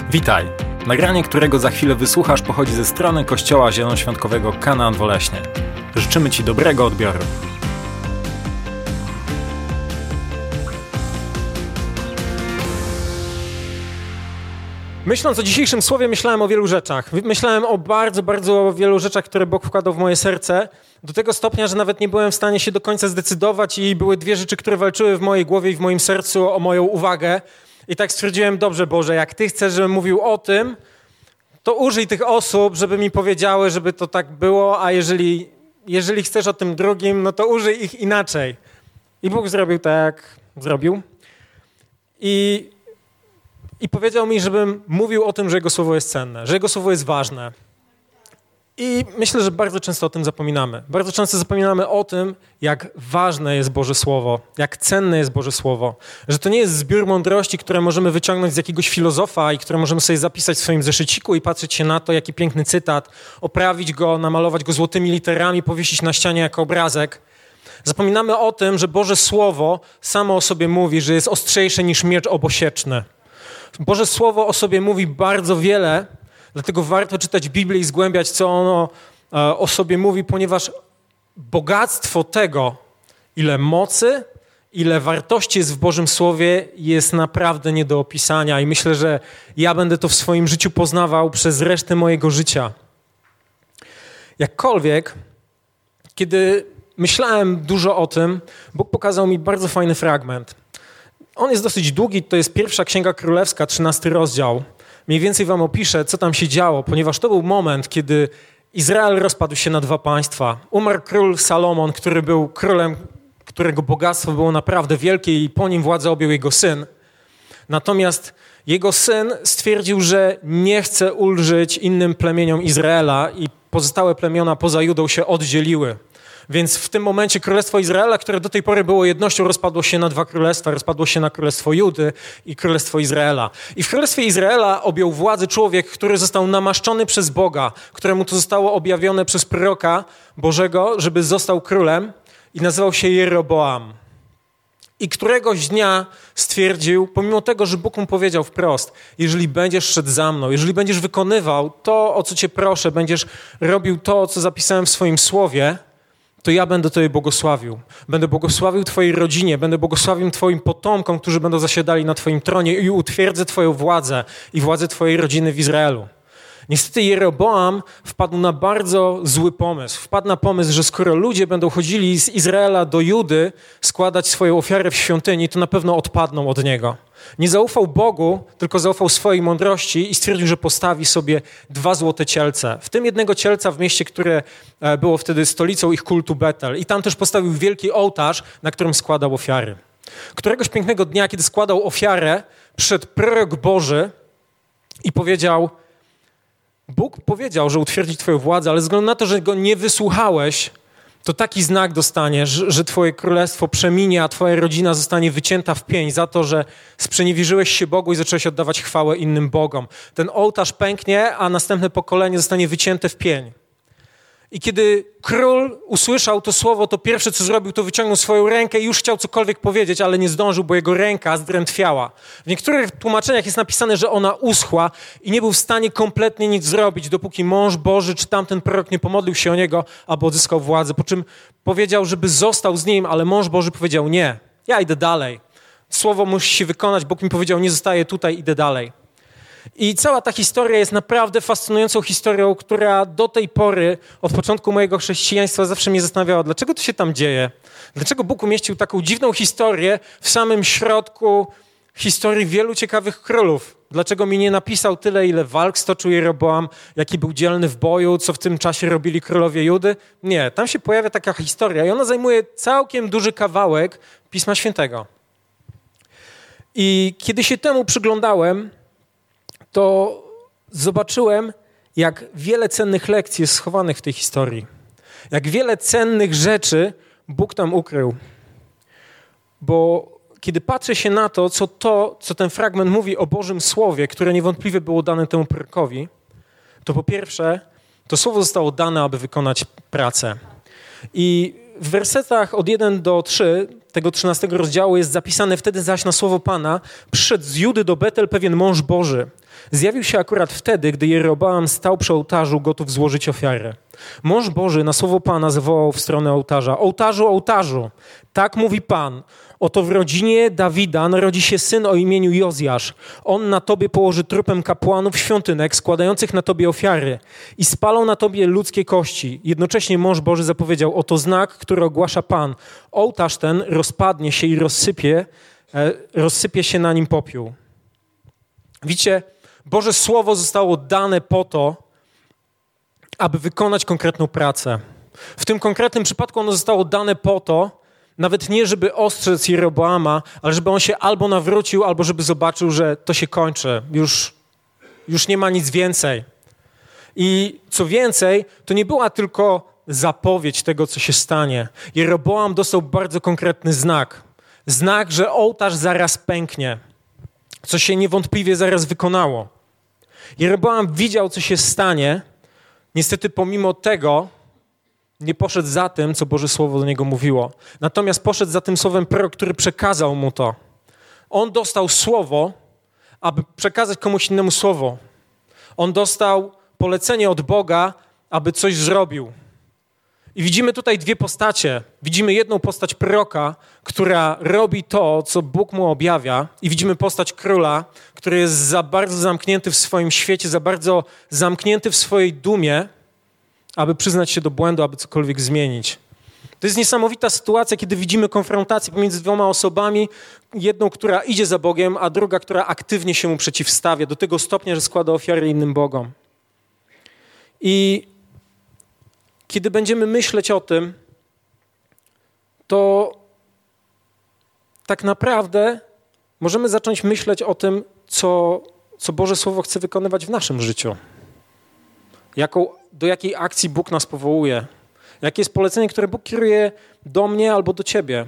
Witaj! Nagranie, którego za chwilę wysłuchasz, pochodzi ze strony Kościoła Zielonoświątkowego Kanaan w Oleśnie. Życzymy Ci dobrego odbioru. Myśląc o dzisiejszym słowie, myślałem o wielu rzeczach. Myślałem o bardzo wielu rzeczach, które Bóg wkładał w moje serce, do tego stopnia, że nawet nie byłem w stanie się do końca zdecydować i były dwie rzeczy, które walczyły w mojej głowie i w moim sercu o moją uwagę. I tak stwierdziłem, dobrze Boże, jak Ty chcesz, żebym mówił o tym, to użyj tych osób, żeby mi powiedziały, żeby to tak było, a jeżeli chcesz o tym drugim, no to użyj ich inaczej. I Bóg zrobił tak, jak zrobił. I powiedział mi, żebym mówił o tym, że Jego Słowo jest cenne, że Jego Słowo jest ważne. I myślę, że bardzo często o tym zapominamy. Bardzo często zapominamy o tym, jak ważne jest Boże Słowo, jak cenne jest Boże Słowo. Że to nie jest zbiór mądrości, które możemy wyciągnąć z jakiegoś filozofa i które możemy sobie zapisać w swoim zeszyciku i patrzeć się na to, jaki piękny cytat, oprawić go, namalować go złotymi literami, powiesić na ścianie jako obrazek. Zapominamy o tym, że Boże Słowo samo o sobie mówi, że jest ostrzejsze niż miecz obosieczny. Boże Słowo o sobie mówi bardzo wiele, dlatego warto czytać Biblię i zgłębiać, co ono o sobie mówi, ponieważ bogactwo tego, ile mocy, ile wartości jest w Bożym Słowie, jest naprawdę nie do opisania i myślę, że ja będę to w swoim życiu poznawał przez resztę mojego życia. Jakkolwiek, kiedy myślałem dużo o tym, Bóg pokazał mi bardzo fajny fragment. On jest dosyć długi, to jest 1 Księga Królewska, 13 rozdział. Mniej więcej wam opiszę, co tam się działo, ponieważ to był moment, kiedy Izrael rozpadł się na dwa państwa. Umarł król Salomon, który był królem, którego bogactwo było naprawdę wielkie i po nim władzę objął jego syn. Natomiast jego syn stwierdził, że nie chce ulżyć innym plemieniom Izraela i pozostałe plemiona poza Judą się oddzieliły. Więc w tym momencie Królestwo Izraela, które do tej pory było jednością, rozpadło się na dwa królestwa. Rozpadło się na Królestwo Judy i Królestwo Izraela. I w Królestwie Izraela objął władzę człowiek, który został namaszczony przez Boga, któremu to zostało objawione przez proroka Bożego, żeby został królem i nazywał się Jeroboam. I któregoś dnia stwierdził, pomimo tego, że Bóg mu powiedział wprost, jeżeli będziesz szedł za mną, jeżeli będziesz wykonywał to, o co cię proszę, będziesz robił to, co zapisałem w swoim słowie, to ja będę Tobie błogosławił. Będę błogosławił Twojej rodzinie, będę błogosławił Twoim potomkom, którzy będą zasiadali na Twoim tronie i utwierdzę Twoją władzę i władzę Twojej rodziny w Izraelu. Niestety Jeroboam wpadł na bardzo zły pomysł. Wpadł na pomysł, że skoro ludzie będą chodzili z Izraela do Judy składać swoją ofiarę w świątyni, to na pewno odpadną od niego. Nie zaufał Bogu, tylko zaufał swojej mądrości i stwierdził, że postawi sobie 2 złote cielce. W tym jednego cielca w mieście, które było wtedy stolicą ich kultu Betel. I tam też postawił wielki ołtarz, na którym składał ofiary. Któregoś pięknego dnia, kiedy składał ofiarę, przyszedł prorok Boży i powiedział: Bóg powiedział, że utwierdzi Twoją władzę, ale ze względu na to, że Go nie wysłuchałeś, to taki znak dostaniesz, że Twoje królestwo przeminie, a Twoja rodzina zostanie wycięta w pień za to, że sprzeniewierzyłeś się Bogu i zacząłeś oddawać chwałę innym bogom. Ten ołtarz pęknie, a następne pokolenie zostanie wycięte w pień. I kiedy król usłyszał to słowo, to pierwsze, co zrobił, to wyciągnął swoją rękę i już chciał cokolwiek powiedzieć, ale nie zdążył, bo jego ręka zdrętwiała. W niektórych tłumaczeniach jest napisane, że ona uschła i nie był w stanie kompletnie nic zrobić, dopóki mąż Boży czy tamten prorok nie pomodlił się o niego albo odzyskał władzę, po czym powiedział, żeby został z nim, ale mąż Boży powiedział: nie, ja idę dalej. Słowo musi się wykonać, Bóg mi powiedział: nie zostaję tutaj, idę dalej. I cała ta historia jest naprawdę fascynującą historią, która do tej pory, od początku mojego chrześcijaństwa, zawsze mnie zastanawiała, dlaczego to się tam dzieje? Dlaczego Bóg umieścił taką dziwną historię w samym środku historii wielu ciekawych królów? Dlaczego mi nie napisał tyle, ile walk stoczył Jeroboam, jaki był dzielny w boju, co w tym czasie robili królowie Judy? Nie, tam się pojawia taka historia i ona zajmuje całkiem duży kawałek Pisma Świętego. I kiedy się temu przyglądałem, to zobaczyłem, jak wiele cennych lekcji jest schowanych w tej historii. Jak wiele cennych rzeczy Bóg tam ukrył. Bo kiedy patrzę się na to, co ten fragment mówi o Bożym Słowie, które niewątpliwie było dane temu prorokowi, to po pierwsze, to Słowo zostało dane, aby wykonać pracę. I w wersetach od 1 do 3 tego 13 rozdziału jest zapisane: wtedy zaś na słowo Pana przyszedł z Judy do Betel pewien mąż Boży. Zjawił się akurat wtedy, gdy Jeroboam stał przy ołtarzu, gotów złożyć ofiarę. Mąż Boży na słowo Pana zawołał w stronę ołtarza: ołtarzu, ołtarzu, tak mówi Pan, oto w rodzinie Dawida narodzi się syn o imieniu Jozjasz. On na tobie położy trupem kapłanów świątynek składających na tobie ofiary i spalą na tobie ludzkie kości. Jednocześnie mąż Boży zapowiedział: oto znak, który ogłasza Pan. Ołtarz ten rozpadnie się i rozsypie się na nim popiół. Widzicie, Boże Słowo zostało dane po to, aby wykonać konkretną pracę. W tym konkretnym przypadku ono zostało dane po to, nawet nie żeby ostrzec Jeroboama, ale żeby on się albo nawrócił, albo żeby zobaczył, że to się kończy. Już nie ma nic więcej. I co więcej, to nie była tylko zapowiedź tego, co się stanie. Jeroboam dostał bardzo konkretny znak. Znak, że ołtarz zaraz pęknie, co się niewątpliwie zaraz wykonało. Jeroboam widział, co się stanie. Niestety pomimo tego nie poszedł za tym, co Boże Słowo do niego mówiło. Natomiast poszedł za tym słowem prorok, który przekazał mu to. On dostał słowo, aby przekazać komuś innemu słowo. On dostał polecenie od Boga, aby coś zrobił. I widzimy tutaj dwie postacie. Widzimy jedną postać proroka, która robi to, co Bóg mu objawia, i widzimy postać króla, który jest za bardzo zamknięty w swoim świecie, za bardzo zamknięty w swojej dumie, aby przyznać się do błędu, aby cokolwiek zmienić. To jest niesamowita sytuacja, kiedy widzimy konfrontację pomiędzy dwoma osobami, jedną, która idzie za Bogiem, a druga, która aktywnie się mu przeciwstawia, do tego stopnia, że składa ofiary innym bogom. I kiedy będziemy myśleć o tym, to tak naprawdę możemy zacząć myśleć o tym, co Boże Słowo chce wykonywać w naszym życiu. Do jakiej akcji Bóg nas powołuje. Jakie jest polecenie, które Bóg kieruje do mnie albo do ciebie.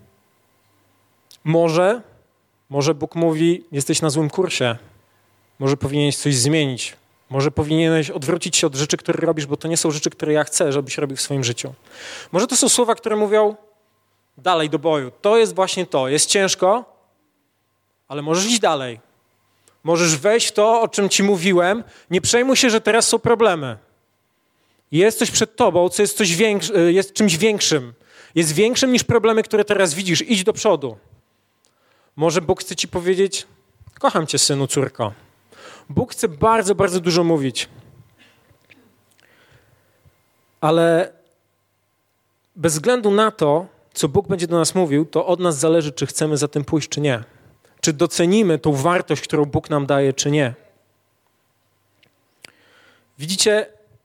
Może Bóg mówi: jesteś na złym kursie. Może powinieneś coś zmienić. Może powinieneś odwrócić się od rzeczy, które robisz, bo to nie są rzeczy, które ja chcę, żebyś robił w swoim życiu. Może to są słowa, które mówią: dalej do boju. To jest właśnie to. Jest ciężko, ale możesz iść dalej. Możesz wejść w to, o czym ci mówiłem. Nie przejmuj się, że teraz są problemy. Jest coś przed tobą, co jest jest czymś większym. Jest większym niż problemy, które teraz widzisz. Idź do przodu. Może Bóg chce ci powiedzieć: kocham cię, synu, córko. Bóg chce bardzo, bardzo dużo mówić. Ale bez względu na to, co Bóg będzie do nas mówił, to od nas zależy, czy chcemy za tym pójść, czy nie. Czy docenimy tą wartość, którą Bóg nam daje, czy nie. Widzicie,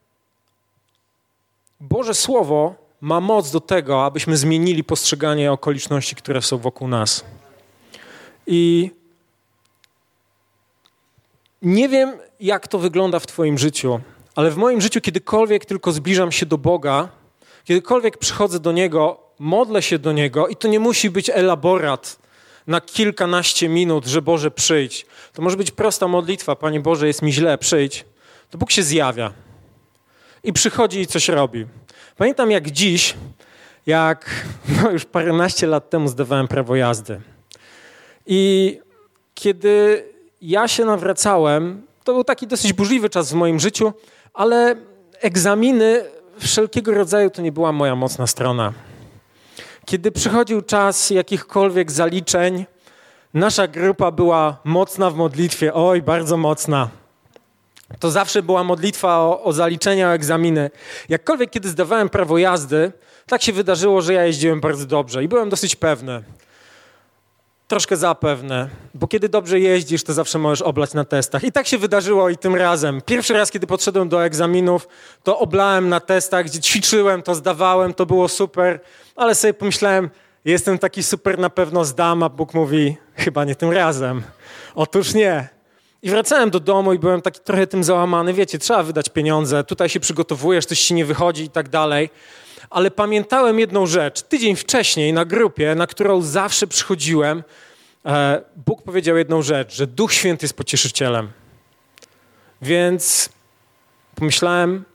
Boże Słowo ma moc do tego, abyśmy zmienili postrzeganie okoliczności, które są wokół nas. I nie wiem, jak to wygląda w twoim życiu, ale w moim życiu, kiedykolwiek tylko zbliżam się do Boga, kiedykolwiek przychodzę do Niego, modlę się do Niego, i to nie musi być elaborat na kilkanaście minut, że Boże, przyjdź. To może być prosta modlitwa: Panie Boże, jest mi źle, przyjdź. To Bóg się zjawia i przychodzi i coś robi. Pamiętam jak dziś, już paręnaście lat temu zdawałem prawo jazdy. I kiedy ja się nawracałem, to był taki dosyć burzliwy czas w moim życiu, ale egzaminy wszelkiego rodzaju to nie była moja mocna strona. Kiedy przychodził czas jakichkolwiek zaliczeń, nasza grupa była mocna w modlitwie, oj, bardzo mocna. To zawsze była modlitwa o zaliczenia, o egzaminy. Jakkolwiek kiedy zdawałem prawo jazdy, tak się wydarzyło, że ja jeździłem bardzo dobrze i byłem dosyć pewny. Troszkę zapewne, bo kiedy dobrze jeździsz, to zawsze możesz oblać na testach. I tak się wydarzyło i tym razem. Pierwszy raz, kiedy podszedłem do egzaminów, to oblałem na testach, gdzie ćwiczyłem, to zdawałem, to było super, ale sobie pomyślałem: jestem taki super, na pewno zdam, a Bóg mówi: chyba nie tym razem. Otóż nie. I wracałem do domu i byłem taki trochę tym załamany. Wiecie, trzeba wydać pieniądze, tutaj się przygotowujesz, coś ci nie wychodzi i tak dalej. Ale pamiętałem jedną rzecz. Tydzień wcześniej na grupie, na którą zawsze przychodziłem, Bóg powiedział jedną rzecz, że Duch Święty jest pocieszycielem. Więc pomyślałem: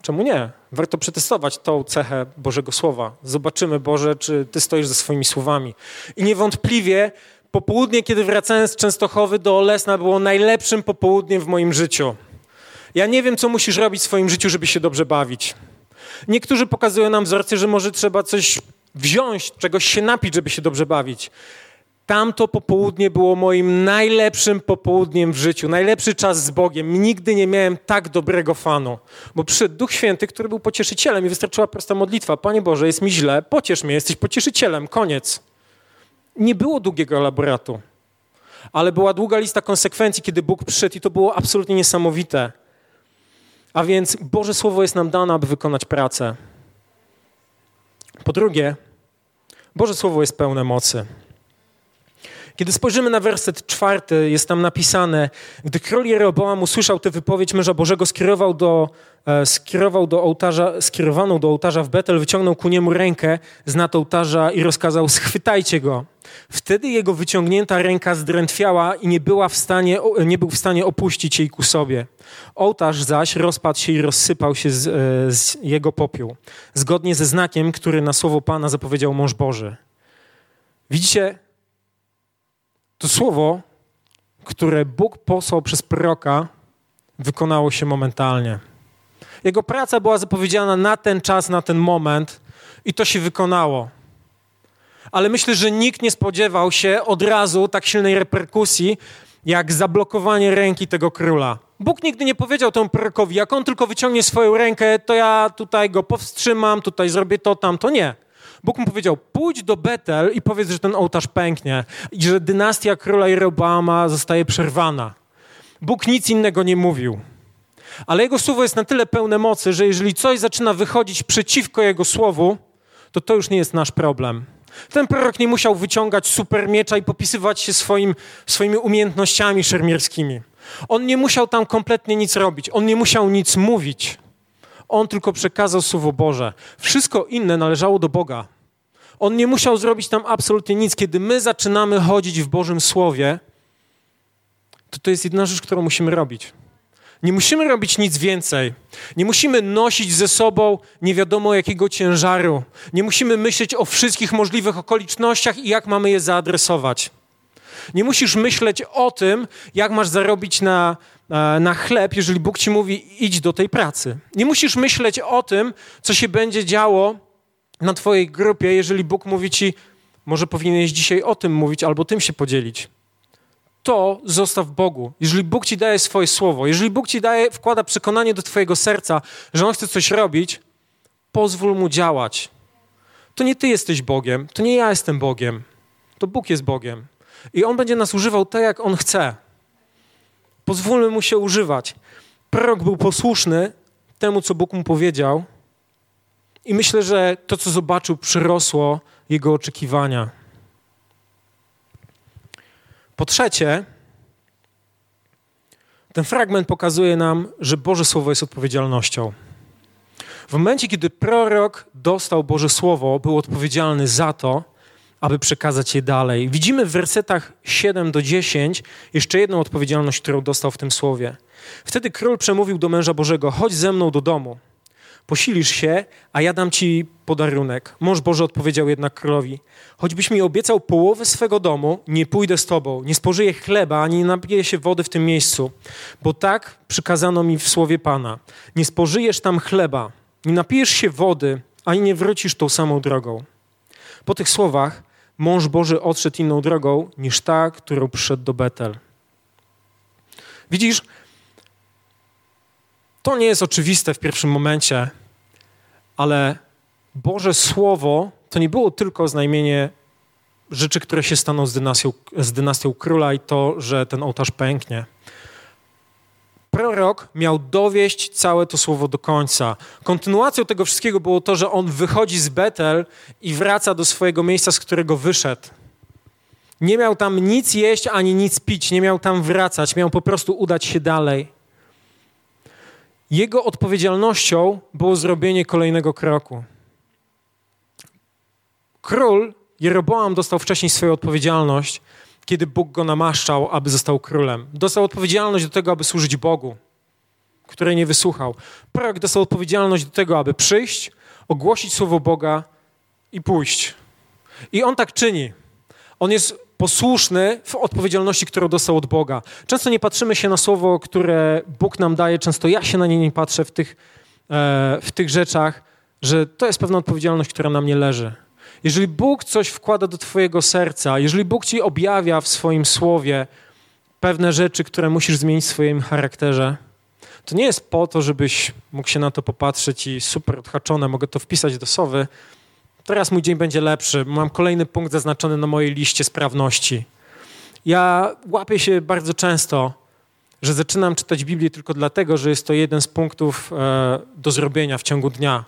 Czemu nie? Warto przetestować tą cechę Bożego Słowa. Zobaczymy, Boże, czy Ty stoisz ze swoimi słowami. I niewątpliwie popołudnie, kiedy wracałem z Częstochowy do Olesna, było najlepszym popołudniem w moim życiu. Ja nie wiem, co musisz robić w swoim życiu, żeby się dobrze bawić. Niektórzy pokazują nam wzorce, że może trzeba coś wziąć, czegoś się napić, żeby się dobrze bawić. Tamto popołudnie było moim najlepszym popołudniem w życiu, najlepszy czas z Bogiem. Nigdy nie miałem tak dobrego fanu, bo przyszedł Duch Święty, który był pocieszycielem i wystarczyła prosta modlitwa. Panie Boże, jest mi źle, pociesz mnie, jesteś pocieszycielem, koniec. Nie było długiego elaboratu, ale była długa lista konsekwencji, kiedy Bóg przyszedł i to było absolutnie niesamowite. A więc Boże Słowo jest nam dane, aby wykonać pracę. Po drugie, Boże Słowo jest pełne mocy. Kiedy spojrzymy na werset 4, jest tam napisane: gdy król Jeroboam usłyszał tę wypowiedź męża Bożego, skierowaną do ołtarza w Betel, wyciągnął ku niemu rękę z nad ołtarza i rozkazał: schwytajcie go. Wtedy jego wyciągnięta ręka zdrętwiała i nie był w stanie opuścić jej ku sobie. Ołtarz zaś rozpadł się i rozsypał się z jego popiół, zgodnie ze znakiem, który na słowo Pana zapowiedział mąż Boży. Widzicie? To słowo, które Bóg posłał przez proroka, wykonało się momentalnie. Jego praca była zapowiedziana na ten czas, na ten moment i to się wykonało. Ale myślę, że nikt nie spodziewał się od razu tak silnej reperkusji, jak zablokowanie ręki tego króla. Bóg nigdy nie powiedział temu prorokowi: jak on tylko wyciągnie swoją rękę, to ja tutaj go powstrzymam, tutaj zrobię to, tamto. Nie. Bóg mu powiedział: pójdź do Betel i powiedz, że ten ołtarz pęknie i że dynastia króla Jeroboama zostaje przerwana. Bóg nic innego nie mówił. Ale jego słowo jest na tyle pełne mocy, że jeżeli coś zaczyna wychodzić przeciwko jego słowu, to już nie jest nasz problem. Ten prorok nie musiał wyciągać super miecza i popisywać się swoimi umiejętnościami szermierskimi. On nie musiał tam kompletnie nic robić. On nie musiał nic mówić. On tylko przekazał Słowo Boże. Wszystko inne należało do Boga. On nie musiał zrobić tam absolutnie nic. Kiedy my zaczynamy chodzić w Bożym Słowie, to jest jedna rzecz, którą musimy robić. Nie musimy robić nic więcej. Nie musimy nosić ze sobą nie wiadomo jakiego ciężaru. Nie musimy myśleć o wszystkich możliwych okolicznościach i jak mamy je zaadresować. Nie musisz myśleć o tym, jak masz zarobić na chleb, jeżeli Bóg ci mówi: idź do tej pracy. Nie musisz myśleć o tym, co się będzie działo na twojej grupie, jeżeli Bóg mówi ci: może powinieneś dzisiaj o tym mówić albo tym się podzielić. To zostaw Bogu. Jeżeli Bóg ci daje swoje słowo, jeżeli Bóg ci wkłada przekonanie do twojego serca, że On chce coś robić, pozwól Mu działać. To nie ty jesteś Bogiem, to nie ja jestem Bogiem, to Bóg jest Bogiem. I On będzie nas używał tak, jak On chce. Pozwólmy Mu się używać. Prorok był posłuszny temu, co Bóg mu powiedział i myślę, że to, co zobaczył, przyrosło jego oczekiwania. Po trzecie, ten fragment pokazuje nam, że Boże Słowo jest odpowiedzialnością. W momencie, kiedy prorok dostał Boże Słowo, był odpowiedzialny za to, aby przekazać je dalej. Widzimy w wersetach 7-10 jeszcze jedną odpowiedzialność, którą dostał w tym słowie. Wtedy król przemówił do męża Bożego: chodź ze mną do domu, posilisz się, a ja dam ci podarunek. Mąż Boży odpowiedział jednak królowi: choćbyś mi obiecał połowę swego domu, nie pójdę z tobą, nie spożyję chleba, ani nie napiję się wody w tym miejscu, bo tak przykazano mi w słowie Pana. Nie spożyjesz tam chleba, nie napijesz się wody, ani nie wrócisz tą samą drogą. Po tych słowach mąż Boży odszedł inną drogą niż ta, którą przyszedł do Betel. Widzisz, to nie jest oczywiste w pierwszym momencie, ale Boże Słowo to nie było tylko oznajmienie rzeczy, które się staną z dynastią króla i to, że ten ołtarz pęknie. Prorok miał dowieść całe to słowo do końca. Kontynuacją tego wszystkiego było to, że on wychodzi z Betel i wraca do swojego miejsca, z którego wyszedł. Nie miał tam nic jeść ani nic pić, nie miał tam wracać, miał po prostu udać się dalej. Jego odpowiedzialnością było zrobienie kolejnego kroku. Król Jeroboam dostał wcześniej swoją odpowiedzialność, kiedy Bóg go namaszczał, aby został królem. Dostał odpowiedzialność do tego, aby służyć Bogu. której nie wysłuchał. Prorok dostał odpowiedzialność do tego, aby przyjść, ogłosić słowo Boga i pójść. I on tak czyni. On jest posłuszny w odpowiedzialności, którą dostał od Boga. Często nie patrzymy się na słowo, które Bóg nam daje, często ja się na nie nie patrzę w tych rzeczach, że to jest pewna odpowiedzialność, która na mnie leży. Jeżeli Bóg coś wkłada do twojego serca, jeżeli Bóg ci objawia w swoim słowie pewne rzeczy, które musisz zmienić w swoim charakterze, to nie jest po to, żebyś mógł się na to popatrzeć i super odhaczone, mogę to wpisać do sowy. Teraz mój dzień będzie lepszy, mam kolejny punkt zaznaczony na mojej liście sprawności. Ja łapię się bardzo często, że zaczynam czytać Biblię tylko dlatego, że jest to jeden z punktów do zrobienia w ciągu dnia.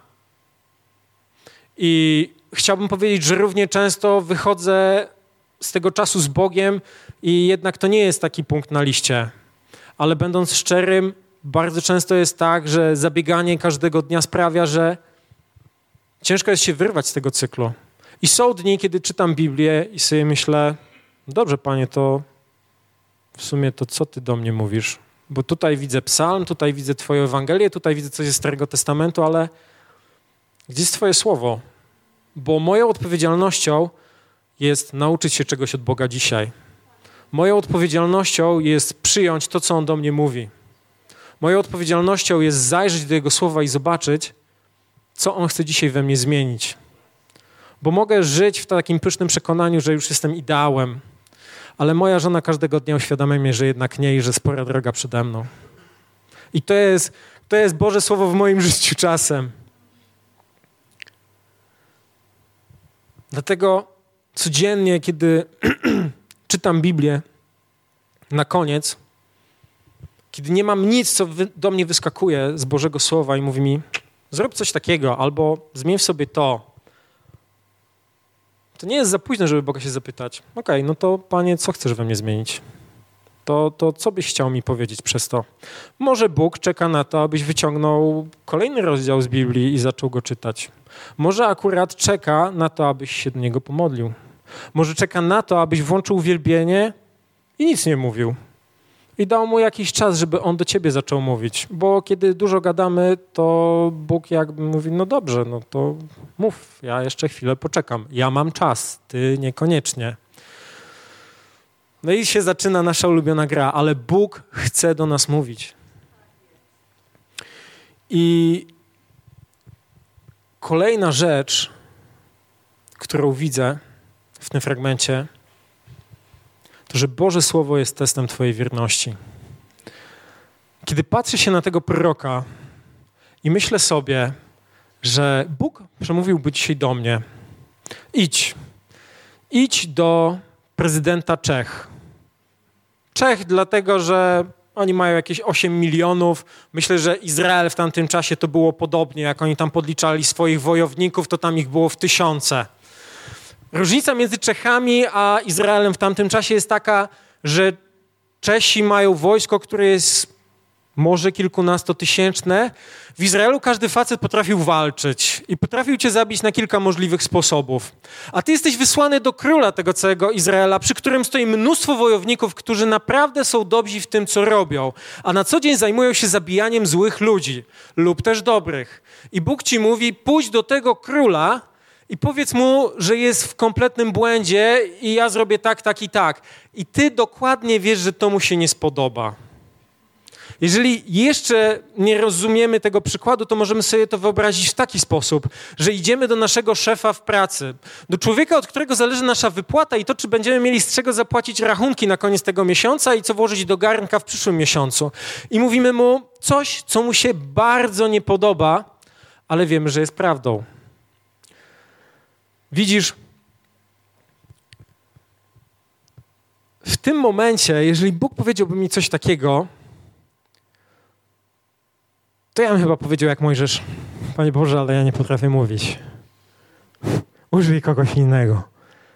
I chciałbym powiedzieć, że równie często wychodzę z tego czasu z Bogiem i jednak to nie jest taki punkt na liście. Ale będąc szczerym, bardzo często jest tak, że zabieganie każdego dnia sprawia, że ciężko jest się wyrwać z tego cyklu. I są dni, kiedy czytam Biblię i sobie myślę, dobrze, Panie, to w sumie to co Ty do mnie mówisz? Bo tutaj widzę psalm, tutaj widzę Twoją Ewangelię, tutaj widzę coś ze Starego Testamentu, ale gdzie jest Twoje słowo? Bo moją odpowiedzialnością jest nauczyć się czegoś od Boga dzisiaj. Moją odpowiedzialnością jest przyjąć to, co On do mnie mówi. Moją odpowiedzialnością jest zajrzeć do Jego słowa i zobaczyć, co On chce dzisiaj we mnie zmienić. Bo mogę żyć w takim pysznym przekonaniu, że już jestem ideałem, ale moja żona każdego dnia uświadamia mnie, że jednak nie i że spora droga przede mną. I to jest Boże Słowo w moim życiu czasem. Dlatego codziennie, kiedy czytam Biblię, na koniec, kiedy nie mam nic, co do mnie wyskakuje z Bożego Słowa i mówi mi, zrób coś takiego, albo zmień w sobie to nie jest za późno, żeby Boga się zapytać. Okej, no to Panie, co chcesz we mnie zmienić? To co byś chciał mi powiedzieć przez to? Może Bóg czeka na to, abyś wyciągnął kolejny rozdział z Biblii i zaczął go czytać. Może akurat czeka na to, abyś się do niego pomodlił. Może czeka na to, abyś włączył uwielbienie i nic nie mówił. I dał mu jakiś czas, żeby on do ciebie zaczął mówić. Bo kiedy dużo gadamy, to Bóg jakby mówi, no dobrze, no to mów, ja jeszcze chwilę poczekam. Ja mam czas, ty niekoniecznie. No i się zaczyna nasza ulubiona gra, ale Bóg chce do nas mówić. I kolejna rzecz, którą widzę w tym fragmencie, to, że Boże Słowo jest testem twojej wierności. Kiedy patrzę się na tego proroka i myślę sobie, że Bóg przemówiłby dzisiaj do mnie. Idź do prezydenta Czech. Czech dlatego, że oni mają jakieś 8 milionów. Myślę, że Izrael w tamtym czasie to było podobnie. Jak oni tam podliczali swoich wojowników, to tam ich było w tysiące. Różnica między Czechami a Izraelem w tamtym czasie jest taka, że Czesi mają wojsko, które jest może kilkunastotysięczne. W Izraelu każdy facet potrafił walczyć i potrafił cię zabić na kilka możliwych sposobów. A ty jesteś wysłany do króla tego całego Izraela, przy którym stoi mnóstwo wojowników, którzy naprawdę są dobrzy w tym, co robią, a na co dzień zajmują się zabijaniem złych ludzi lub też dobrych. I Bóg ci mówi, pójdź do tego króla i powiedz mu, że jest w kompletnym błędzie i ja zrobię tak, tak i tak. I ty dokładnie wiesz, że to mu się nie spodoba. Jeżeli jeszcze nie rozumiemy tego przykładu, to możemy sobie to wyobrazić w taki sposób, że idziemy do naszego szefa w pracy, do człowieka, od którego zależy nasza wypłata i to, czy będziemy mieli z czego zapłacić rachunki na koniec tego miesiąca i co włożyć do garnka w przyszłym miesiącu. I mówimy mu coś, co mu się bardzo nie podoba, ale wiemy, że jest prawdą. Widzisz, w tym momencie, jeżeli Bóg powiedziałby mi coś takiego, to ja bym chyba powiedział jak Mojżesz, Panie Boże, ale ja nie potrafię mówić. Użyj kogoś innego.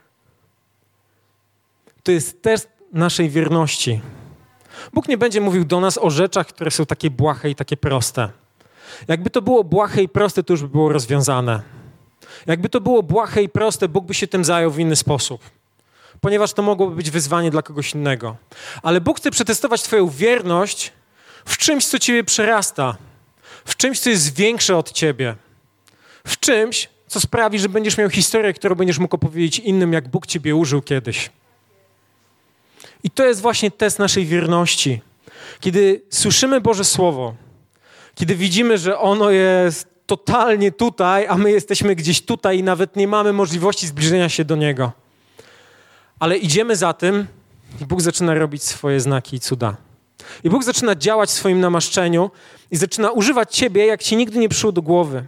To jest test naszej wierności. Bóg nie będzie mówił do nas o rzeczach, które są takie błahe i takie proste. Jakby to było błahe i proste, to już by było rozwiązane. Jakby to było błahe i proste, Bóg by się tym zajął w inny sposób. Ponieważ to mogłoby być wyzwanie dla kogoś innego. Ale Bóg chce przetestować twoją wierność w czymś, co ciebie przerasta, w czymś, co jest większe od ciebie, w czymś, co sprawi, że będziesz miał historię, którą będziesz mógł opowiedzieć innym, jak Bóg ciebie użył kiedyś. I to jest właśnie test naszej wierności. Kiedy słyszymy Boże Słowo, kiedy widzimy, że ono jest totalnie tutaj, a my jesteśmy gdzieś tutaj i nawet nie mamy możliwości zbliżenia się do Niego. Ale idziemy za tym i Bóg zaczyna robić swoje znaki i cuda. I Bóg zaczyna działać w swoim namaszczeniu i zaczyna używać ciebie, jak ci nigdy nie przyszło do głowy.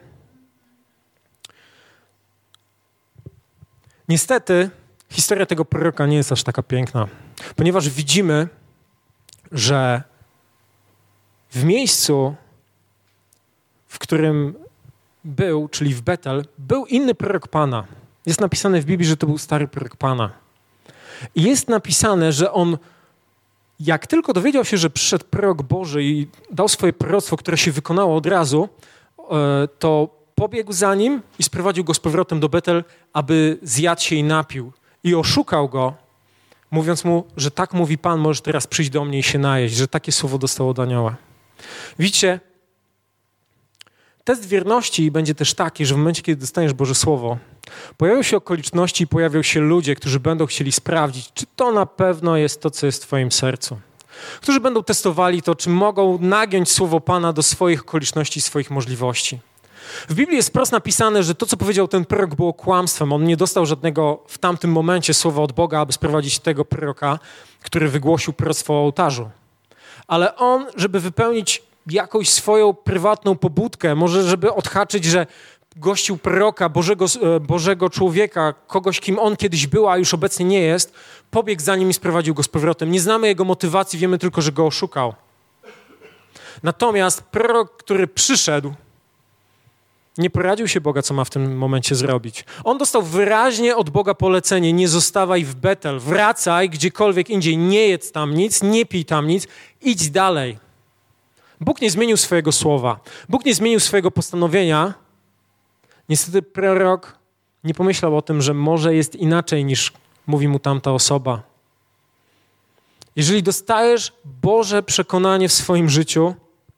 Niestety, historia tego proroka nie jest aż taka piękna, ponieważ widzimy, że w miejscu, w którym był, czyli w Betel, był inny prorok Pana. Jest napisane w Biblii, że to był stary prorok Pana. I jest napisane, że on, jak tylko dowiedział się, że przyszedł prorok Boży i dał swoje proroctwo, które się wykonało od razu, to pobiegł za nim i sprowadził go z powrotem do Betel, aby zjadł się i napił. I oszukał go, mówiąc mu, że tak mówi Pan, możesz teraz przyjść do mnie i się najeść, że takie słowo dostał od anioła. Widzicie, test wierności będzie też taki, że w momencie, kiedy dostaniesz Boże Słowo, pojawią się okoliczności i pojawią się ludzie, którzy będą chcieli sprawdzić, czy to na pewno jest to, co jest w twoim sercu. Którzy będą testowali to, czy mogą nagiąć Słowo Pana do swoich okoliczności, swoich możliwości. W Biblii jest wprost napisane, że to, co powiedział ten prorok, było kłamstwem. On nie dostał żadnego w tamtym momencie słowa od Boga, aby sprowadzić tego proroka, który wygłosił proroctwo o ołtarzu. Ale on, żeby wypełnić jakąś swoją prywatną pobudkę, może żeby odhaczyć, że gościł proroka, Bożego człowieka, kogoś, kim on kiedyś był, a już obecnie nie jest, pobiegł za nim i sprowadził go z powrotem. Nie znamy jego motywacji, wiemy tylko, że go oszukał. Natomiast prorok, który przyszedł, nie poradził się Boga, co ma w tym momencie zrobić. On dostał wyraźnie od Boga polecenie: nie zostawaj w Betel, wracaj gdziekolwiek indziej, nie jedz tam nic, nie pij tam nic, idź dalej. Bóg nie zmienił swojego słowa. Bóg nie zmienił swojego postanowienia. Niestety prorok nie pomyślał o tym, że może jest inaczej, niż mówi mu tamta osoba. Jeżeli dostajesz Boże przekonanie w swoim życiu,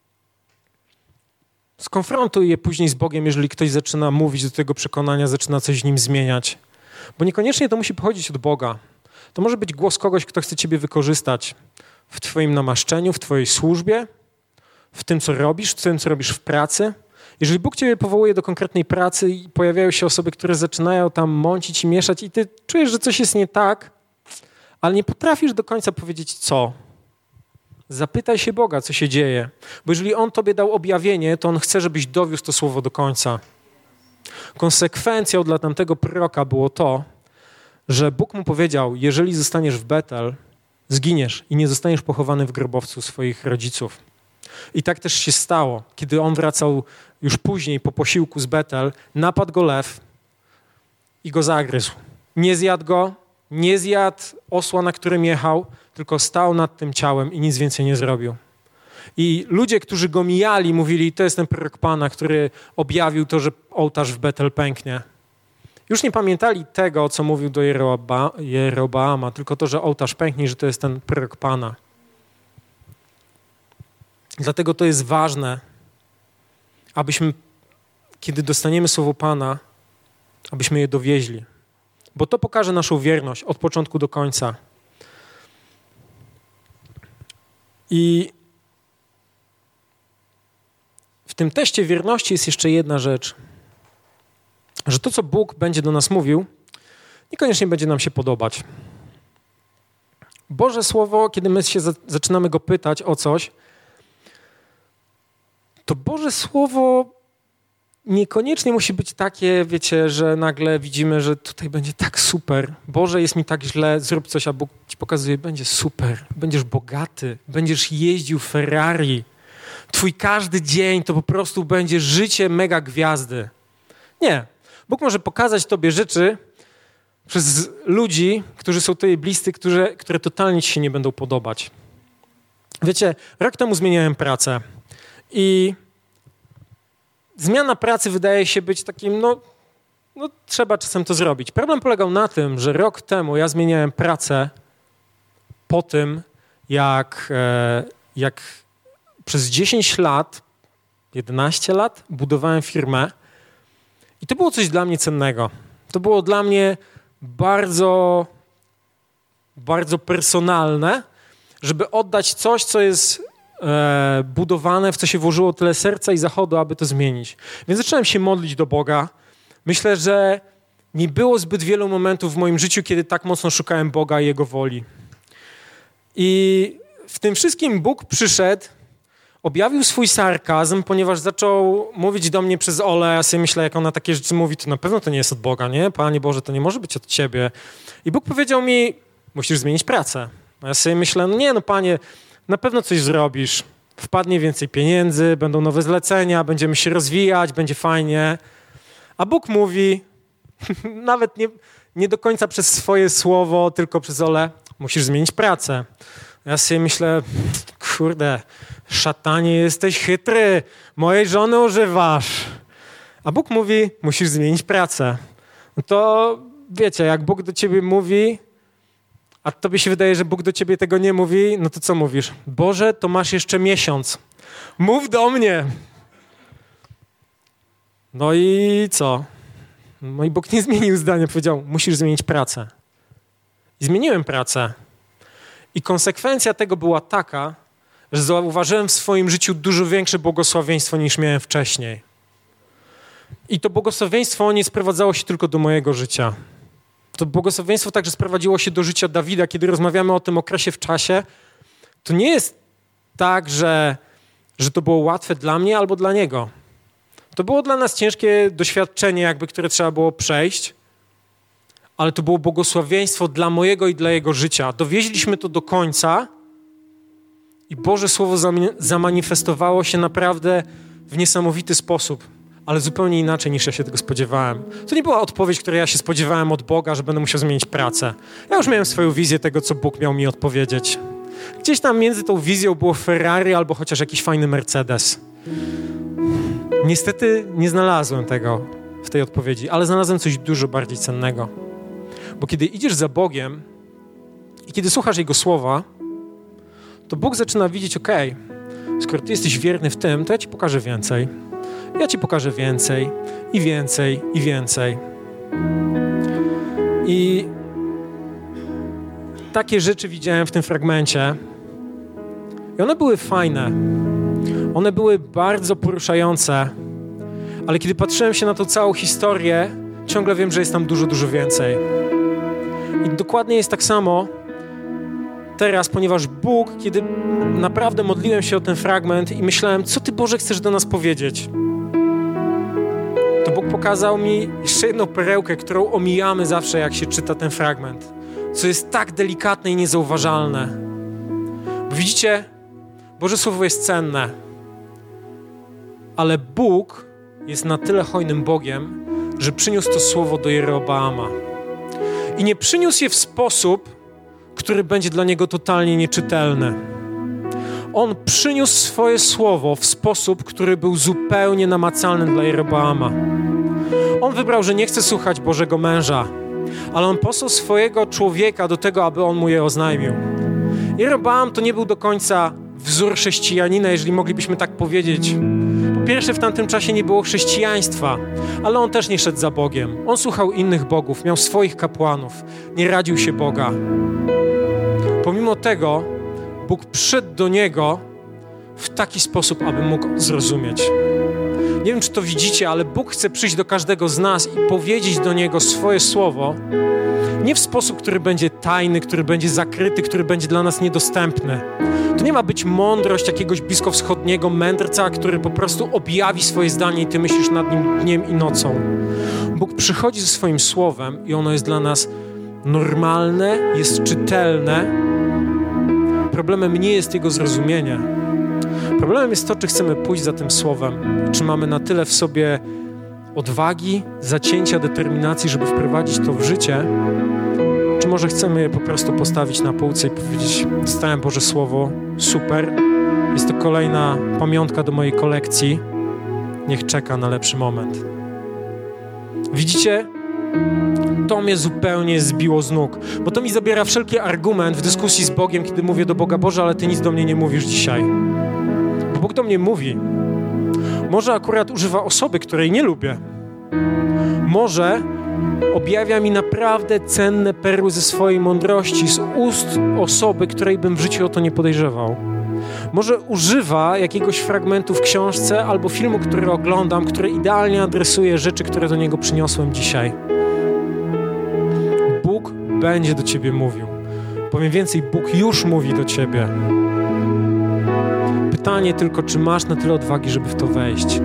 skonfrontuj je później z Bogiem, jeżeli ktoś zaczyna mówić do tego przekonania, zaczyna coś w nim zmieniać. Bo niekoniecznie to musi pochodzić od Boga. To może być głos kogoś, kto chce ciebie wykorzystać w twoim namaszczeniu, w twojej służbie, w tym, co robisz, w tym, co robisz w pracy. Jeżeli Bóg ciebie powołuje do konkretnej pracy i pojawiają się osoby, które zaczynają tam mącić i mieszać i ty czujesz, że coś jest nie tak, ale nie potrafisz do końca powiedzieć co. Zapytaj się Boga, co się dzieje. Bo jeżeli On tobie dał objawienie, to On chce, żebyś dowiózł to słowo do końca. Konsekwencją dla tamtego proroka było to, że Bóg mu powiedział: jeżeli zostaniesz w Betel, zginiesz i nie zostaniesz pochowany w grobowcu swoich rodziców. I tak też się stało. Kiedy on wracał już później po posiłku z Betel, napadł go lew i go zagryzł. Nie zjadł go, nie zjadł osła, na którym jechał, tylko stał nad tym ciałem i nic więcej nie zrobił. I ludzie, którzy go mijali, mówili: to jest ten prorok Pana, który objawił to, że ołtarz w Betel pęknie. Już nie pamiętali tego, co mówił do Jeroboama, tylko to, że ołtarz pęknie, że to jest ten prorok Pana. Dlatego to jest ważne, abyśmy, kiedy dostaniemy słowo Pana, abyśmy je dowieźli. Bo to pokaże naszą wierność od początku do końca. I w tym teście wierności jest jeszcze jedna rzecz, że to, co Bóg będzie do nas mówił, niekoniecznie będzie nam się podobać. Boże Słowo, kiedy my się zaczynamy Go pytać o coś, to Boże Słowo niekoniecznie musi być takie, wiecie, że nagle widzimy, że tutaj będzie tak super. Boże, jest mi tak źle, zrób coś, a Bóg ci pokazuje: będzie super, będziesz bogaty, będziesz jeździł Ferrari. Twój każdy dzień to po prostu będzie życie mega gwiazdy. Nie. Bóg może pokazać tobie rzeczy przez ludzi, którzy są tobie bliscy, które totalnie ci się nie będą podobać. Wiecie, rok temu zmieniałem pracę i zmiana pracy wydaje się być takim, no trzeba czasem to zrobić. Problem polegał na tym, że rok temu ja zmieniałem pracę po tym, jak przez 10 lat, 11 lat budowałem firmę i to było coś dla mnie cennego. To było dla mnie bardzo, bardzo personalne, żeby oddać coś, co jest budowane, w co się włożyło tyle serca i zachodu, aby to zmienić. Więc zacząłem się modlić do Boga. Myślę, że nie było zbyt wielu momentów w moim życiu, kiedy tak mocno szukałem Boga i Jego woli. I w tym wszystkim Bóg przyszedł, objawił swój sarkazm, ponieważ zaczął mówić do mnie przez Olę. Ja sobie myślę, jak ona takie rzeczy mówi, to na pewno to nie jest od Boga, nie? Panie Boże, to nie może być od Ciebie. I Bóg powiedział mi, musisz zmienić pracę. A ja sobie myślę, Panie, na pewno coś zrobisz. Wpadnie więcej pieniędzy, będą nowe zlecenia, będziemy się rozwijać, będzie fajnie. A Bóg mówi, nawet nie do końca przez swoje słowo, tylko przez Olę, musisz zmienić pracę. Ja sobie myślę, kurde, szatanie, jesteś chytry, mojej żony używasz. A Bóg mówi, musisz zmienić pracę. No to wiecie, jak Bóg do ciebie mówi, a tobie się wydaje, że Bóg do ciebie tego nie mówi, no to co mówisz? Boże, to masz jeszcze miesiąc. Mów do mnie. No i co? No i Bóg nie zmienił zdania, powiedział, musisz zmienić pracę. I zmieniłem pracę. I konsekwencja tego była taka, że zauważyłem w swoim życiu dużo większe błogosławieństwo niż miałem wcześniej. I to błogosławieństwo nie sprowadzało się tylko do mojego życia. To błogosławieństwo także sprowadziło się do życia Dawida. Kiedy rozmawiamy o tym okresie w czasie, to nie jest tak, że to było łatwe dla mnie albo dla niego. To było dla nas ciężkie doświadczenie, które trzeba było przejść, ale to było błogosławieństwo dla mojego i dla jego życia. Dowieźliśmy to do końca i Boże Słowo zamanifestowało się naprawdę w niesamowity sposób, ale zupełnie inaczej niż ja się tego spodziewałem. To nie była odpowiedź, której ja się spodziewałem od Boga, że będę musiał zmienić pracę. Ja już miałem swoją wizję tego, co Bóg miał mi odpowiedzieć. Gdzieś tam między tą wizją było Ferrari albo chociaż jakiś fajny Mercedes. Niestety nie znalazłem tego w tej odpowiedzi, ale znalazłem coś dużo bardziej cennego. Bo kiedy idziesz za Bogiem i kiedy słuchasz Jego słowa, to Bóg zaczyna widzieć, skoro Ty jesteś wierny w tym, to ja Ci pokażę więcej. Ja Ci pokażę więcej i więcej i więcej. I takie rzeczy widziałem w tym fragmencie. I one były fajne. One były bardzo poruszające. Ale kiedy patrzyłem się na tą całą historię, ciągle wiem, że jest tam dużo, dużo więcej. I dokładnie jest tak samo teraz, ponieważ Bóg, kiedy naprawdę modliłem się o ten fragment i myślałem, co Ty, Boże, chcesz do nas powiedzieć, to Bóg pokazał mi jeszcze jedną perełkę, którą omijamy zawsze, jak się czyta ten fragment, co jest tak delikatne i niezauważalne. Bo widzicie, Boże Słowo jest cenne, ale Bóg jest na tyle hojnym Bogiem, że przyniósł to słowo do Jeroboama. I nie przyniósł je w sposób, który będzie dla niego totalnie nieczytelny. On przyniósł swoje słowo w sposób, który był zupełnie namacalny dla Jeroboama. On wybrał, że nie chce słuchać Bożego męża, ale on posłał swojego człowieka do tego, aby on mu je oznajmił. Jeroboam to nie był do końca wzór chrześcijanina, jeżeli moglibyśmy tak powiedzieć. Po pierwsze, w tamtym czasie nie było chrześcijaństwa, ale on też nie szedł za Bogiem. On słuchał innych bogów, miał swoich kapłanów, nie radził się Boga. Pomimo tego, Bóg przyszedł do niego w taki sposób, aby mógł zrozumieć. Nie wiem, czy to widzicie, ale Bóg chce przyjść do każdego z nas i powiedzieć do niego swoje słowo, nie w sposób, który będzie tajny, który będzie zakryty, który będzie dla nas niedostępny. To nie ma być mądrość jakiegoś bliskowschodniego mędrca, który po prostu objawi swoje zdanie i ty myślisz nad nim dniem i nocą. Bóg przychodzi ze swoim słowem i ono jest dla nas normalne, jest czytelne. Problemem nie jest jego zrozumienie. Problemem jest to, czy chcemy pójść za tym słowem, czy mamy na tyle w sobie odwagi, zacięcia, determinacji, żeby wprowadzić to w życie, czy może chcemy je po prostu postawić na półce i powiedzieć, dostałem Boże Słowo, super, jest to kolejna pamiątka do mojej kolekcji, niech czeka na lepszy moment. Widzicie? To mnie zupełnie zbiło z nóg, bo to mi zabiera wszelki argument w dyskusji z Bogiem, kiedy mówię do Boga, Boże, ale Ty nic do mnie nie mówisz dzisiaj. Bo Bóg do mnie mówi. Może akurat używa osoby, której nie lubię. Może objawia mi naprawdę cenne perły ze swojej mądrości, z ust osoby, której bym w życiu o to nie podejrzewał. Może używa jakiegoś fragmentu w książce albo filmu, który oglądam, który idealnie adresuje rzeczy, które do niego przyniosłem dzisiaj. Bóg będzie do ciebie mówił. Powiem więcej, Bóg już mówi do ciebie. Pytanie tylko, czy masz na tyle odwagi, żeby w to wejść.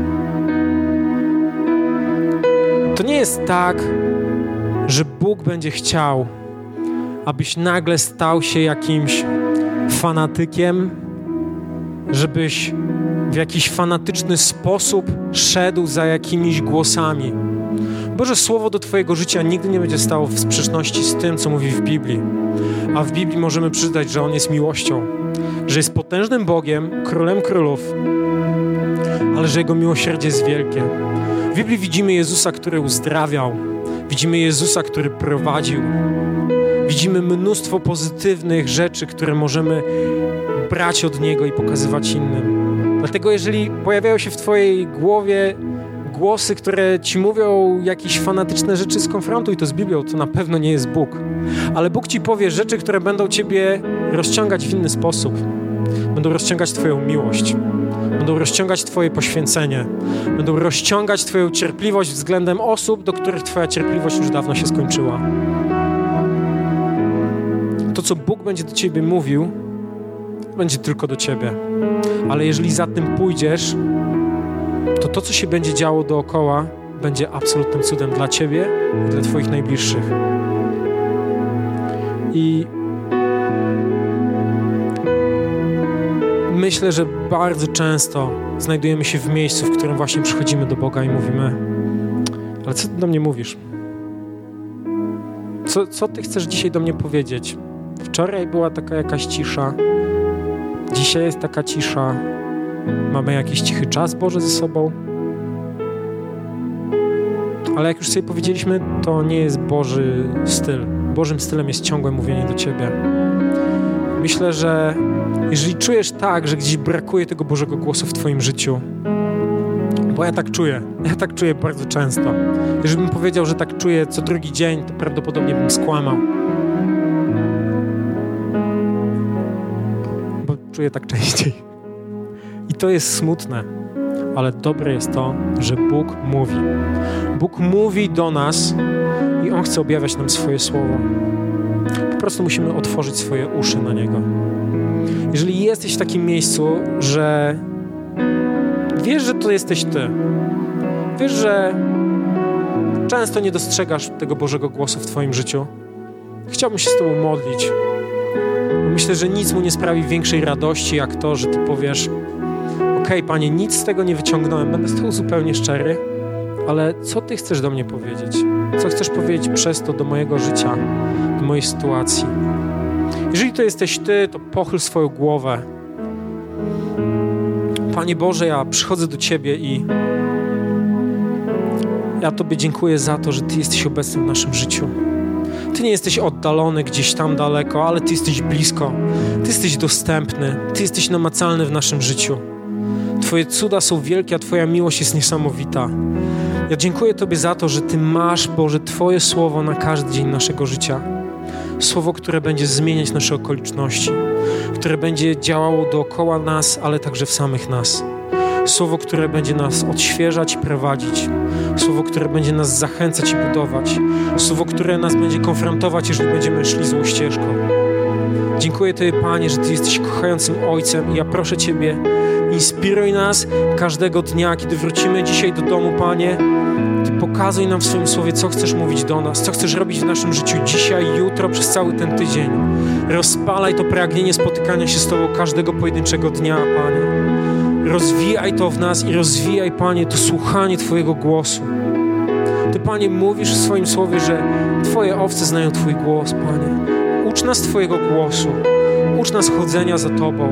To nie jest tak, że Bóg będzie chciał, abyś nagle stał się jakimś fanatykiem, żebyś w jakiś fanatyczny sposób szedł za jakimiś głosami. Boże Słowo do twojego życia nigdy nie będzie stało w sprzeczności z tym, co mówi w Biblii. A w Biblii możemy przeczytać, że On jest miłością, że jest potężnym Bogiem, Królem Królów, ale że Jego miłosierdzie jest wielkie. W Biblii widzimy Jezusa, który uzdrawiał. Widzimy Jezusa, który prowadził. Widzimy mnóstwo pozytywnych rzeczy, które możemy brać od Niego i pokazywać innym. Dlatego jeżeli pojawiają się w twojej głowie głosy, które ci mówią jakieś fanatyczne rzeczy, skonfrontuj to z Biblią, to na pewno nie jest Bóg. Ale Bóg ci powie rzeczy, które będą ciebie rozciągać w inny sposób. Będą rozciągać twoją miłość. Będą rozciągać twoje poświęcenie. Będą rozciągać twoją cierpliwość względem osób, do których twoja cierpliwość już dawno się skończyła. To, co Bóg będzie do ciebie mówił, będzie tylko do ciebie. Ale jeżeli za tym pójdziesz, to, co się będzie działo dookoła, będzie absolutnym cudem dla ciebie i dla twoich najbliższych. I myślę, że bardzo często znajdujemy się w miejscu, w którym właśnie przychodzimy do Boga i mówimy: ale co ty do mnie mówisz? Co ty chcesz dzisiaj do mnie powiedzieć? Wczoraj była taka jakaś cisza, dzisiaj jest taka cisza. Mamy jakiś cichy czas Boże ze sobą. Ale jak już sobie powiedzieliśmy, to nie jest Boży styl. Bożym stylem jest ciągłe mówienie do ciebie. Myślę, że jeżeli czujesz tak, że gdzieś brakuje tego Bożego głosu w twoim życiu, bo ja tak czuję bardzo często. Jeżeli bym powiedział, że tak czuję co drugi dzień, to prawdopodobnie bym skłamał. Bo czuję tak częściej. I to jest smutne, ale dobre jest to, że Bóg mówi. Bóg mówi do nas i On chce objawiać nam swoje słowo. Po prostu musimy otworzyć swoje uszy na Niego. Jeżeli jesteś w takim miejscu, że wiesz, że to jesteś Ty, wiesz, że często nie dostrzegasz tego Bożego głosu w Twoim życiu, chciałbym się z Tobą modlić. Myślę, że nic mu nie sprawi większej radości, jak to, że Ty powiesz: okej, Panie, nic z tego nie wyciągnąłem, będę z Tobą zupełnie szczery, ale co Ty chcesz do mnie powiedzieć? Co chcesz powiedzieć przez to do mojego życia, do mojej sytuacji? Jeżeli to jesteś Ty, to pochyl swoją głowę. Panie Boże, ja przychodzę do Ciebie i ja Tobie dziękuję za to, że Ty jesteś obecny w naszym życiu. Ty nie jesteś oddalony gdzieś tam daleko, ale Ty jesteś blisko. Ty jesteś dostępny. Ty jesteś namacalny w naszym życiu. Twoje cuda są wielkie, a Twoja miłość jest niesamowita. Ja dziękuję Tobie za to, że Ty masz, Boże, Twoje słowo na każdy dzień naszego życia. Słowo, które będzie zmieniać nasze okoliczności, które będzie działało dookoła nas, ale także w samych nas. Słowo, które będzie nas odświeżać i prowadzić. Słowo, które będzie nas zachęcać i budować. Słowo, które nas będzie konfrontować, jeżeli będziemy szli złą ścieżką. Dziękuję Tobie, Panie, że Ty jesteś kochającym Ojcem i ja proszę Ciebie, inspiruj nas każdego dnia, kiedy wrócimy dzisiaj do domu, Panie. Ty pokazuj nam w swoim słowie, co chcesz mówić do nas, co chcesz robić w naszym życiu dzisiaj, jutro, przez cały ten tydzień. Rozpalaj to pragnienie spotykania się z Tobą każdego pojedynczego dnia, Panie. Rozwijaj to w nas i rozwijaj, Panie, to słuchanie Twojego głosu. Ty, Panie, mówisz w swoim słowie, że Twoje owce znają Twój głos, Panie. Ucz nas Twojego głosu. Ucz nas chodzenia za Tobą.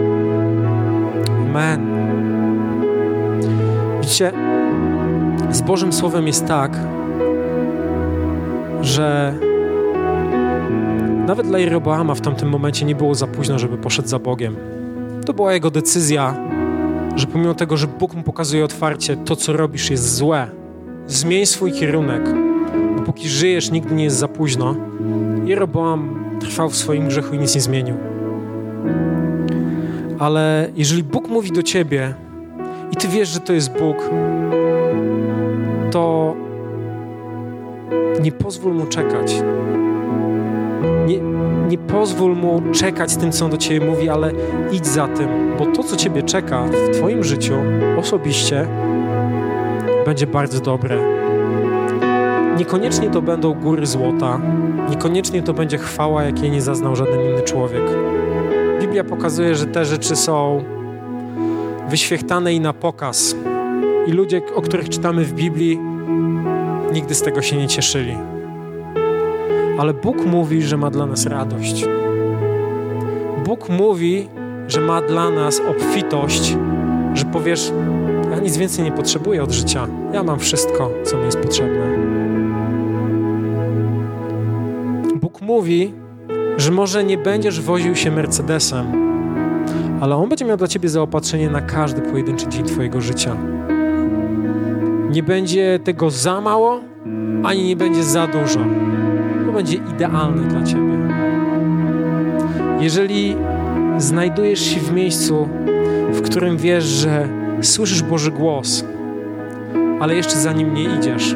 Amen. Widzicie, z Bożym Słowem jest tak, że nawet dla Jeroboama w tamtym momencie nie było za późno, żeby poszedł za Bogiem. To była jego decyzja że pomimo tego, że Bóg mu pokazuje otwarcie, to co robisz jest złe. Zmień swój kierunek, bo póki żyjesz, nigdy nie jest za późno. Jeroboam trwał w swoim grzechu i nic nie zmienił. Ale jeżeli Bóg mówi do ciebie i ty wiesz, że to jest Bóg, to nie pozwól mu czekać. Nie pozwól mu czekać z tym, co on do ciebie mówi, ale idź za tym, bo to, co ciebie czeka w twoim życiu osobiście, będzie bardzo dobre. Niekoniecznie to będą góry złota, niekoniecznie to będzie chwała, jakiej nie zaznał żaden inny człowiek. Biblia pokazuje, że te rzeczy są wyświechtane i na pokaz. I ludzie, o których czytamy w Biblii, nigdy z tego się nie cieszyli. Ale Bóg mówi, że ma dla nas radość. Bóg mówi, że ma dla nas obfitość, że powiesz, ja nic więcej nie potrzebuję od życia. Ja mam wszystko, co mi jest potrzebne. Bóg mówi, że może nie będziesz woził się Mercedesem, ale On będzie miał dla ciebie zaopatrzenie na każdy pojedynczy dzień twojego życia. Nie będzie tego za mało, ani nie będzie za dużo. To będzie idealne dla ciebie. Jeżeli znajdujesz się w miejscu, w którym wiesz, że słyszysz Boży głos, ale jeszcze za Nim nie idziesz,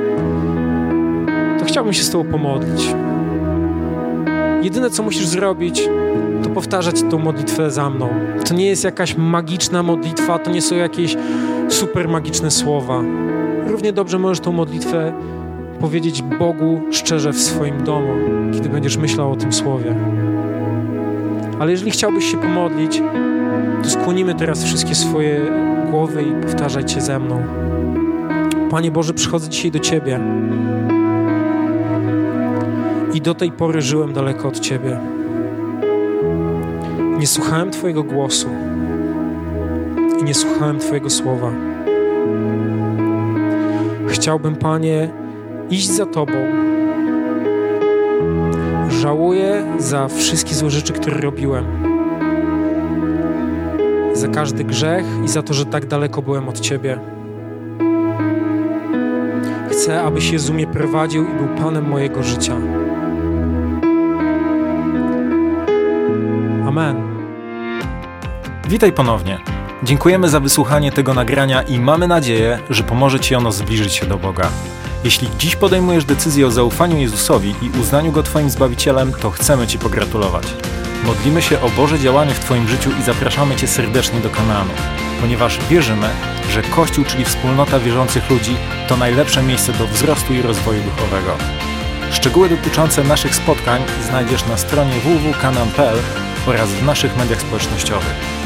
to chciałbym się z Tobą pomodlić. Jedyne, co musisz zrobić, to powtarzać tą modlitwę za mną. To nie jest jakaś magiczna modlitwa, to nie są jakieś super magiczne słowa. Równie dobrze możesz tą modlitwę powiedzieć Bogu szczerze w swoim domu, kiedy będziesz myślał o tym słowie. Ale jeżeli chciałbyś się pomodlić, to skłonimy teraz wszystkie swoje głowy i powtarzajcie ze mną. Panie Boże, przychodzę dzisiaj do Ciebie i do tej pory żyłem daleko od Ciebie. Nie słuchałem Twojego głosu i nie słuchałem Twojego słowa. Chciałbym, Panie, iść za Tobą. Żałuję za wszystkie złe rzeczy, które robiłem. Za każdy grzech i za to, że tak daleko byłem od Ciebie. Chcę, abyś Jezu mnie prowadził i był Panem mojego życia. Amen. Witaj ponownie. Dziękujemy za wysłuchanie tego nagrania i mamy nadzieję, że pomoże Ci ono zbliżyć się do Boga. Jeśli dziś podejmujesz decyzję o zaufaniu Jezusowi i uznaniu Go Twoim Zbawicielem, to chcemy Ci pogratulować. Modlimy się o Boże działanie w Twoim życiu i zapraszamy Cię serdecznie do Kanaanu, ponieważ wierzymy, że Kościół, czyli wspólnota wierzących ludzi, to najlepsze miejsce do wzrostu i rozwoju duchowego. Szczegóły dotyczące naszych spotkań znajdziesz na stronie www.kanaan.pl oraz w naszych mediach społecznościowych.